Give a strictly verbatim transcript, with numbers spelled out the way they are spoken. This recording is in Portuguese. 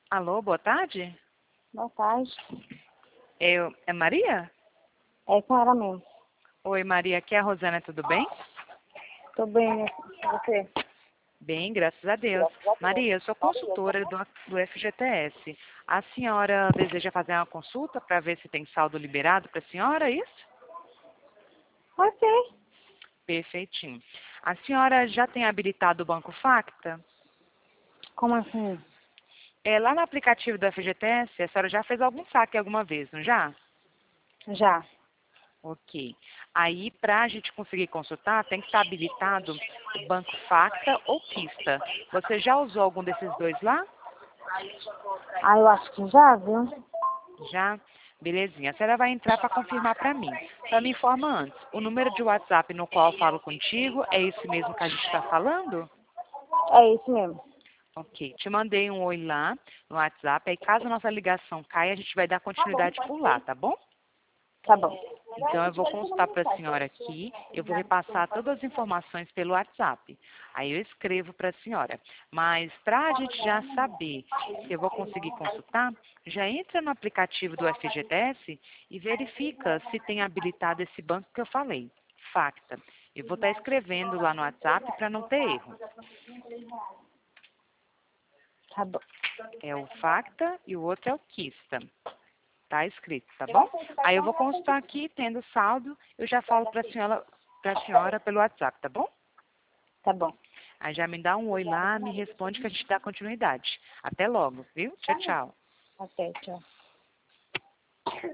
Alô, boa tarde? Boa tarde. Eu, é Maria? É com ela mesmo. Oi, Maria, aqui é a Rosana, tudo bem? Tô bem, né? Você? Bem, graças a Deus. Maria, eu sou consultora do, do F G T S. A senhora deseja fazer uma consulta para ver se tem saldo liberado para a senhora, é isso? Ok. Perfeitinho. A senhora já tem habilitado o Banco Facta? Como assim? É, lá no aplicativo do F G T S, a senhora já fez algum saque alguma vez, não já? Já. Ok. Aí, para a gente conseguir consultar, tem que estar habilitado o Banco Facta ou Quista. Você já usou algum desses dois lá? Ah, eu acho que já, viu? Já? Belezinha. A senhora vai entrar para confirmar para mim. Só me informa antes. O número de WhatsApp no qual eu falo contigo é esse mesmo que a gente está falando? É isso mesmo. Ok. Te mandei um oi lá no WhatsApp. Aí, caso a nossa ligação caia, a gente vai dar continuidade por lá, tá bom? Tá bom. Então, eu vou consultar para a senhora aqui, eu vou repassar todas as informações pelo WhatsApp. Aí eu escrevo para a senhora. Mas para a gente já saber se eu vou conseguir consultar, já entra no aplicativo do F G T S e verifica se tem habilitado esse banco que eu falei, Facta. Eu vou estar escrevendo lá no WhatsApp para não ter erro. Tá bom. É o Facta e o outro é o Quista. Tá escrito, tá bom? Aí eu vou consultar aqui, tendo saldo, eu já falo para a senhora, pra senhora pelo WhatsApp, tá bom? Tá bom. Aí já me dá um oi lá, me responde que a gente dá continuidade. Até logo, viu? Tchau, tchau. Ok, tchau.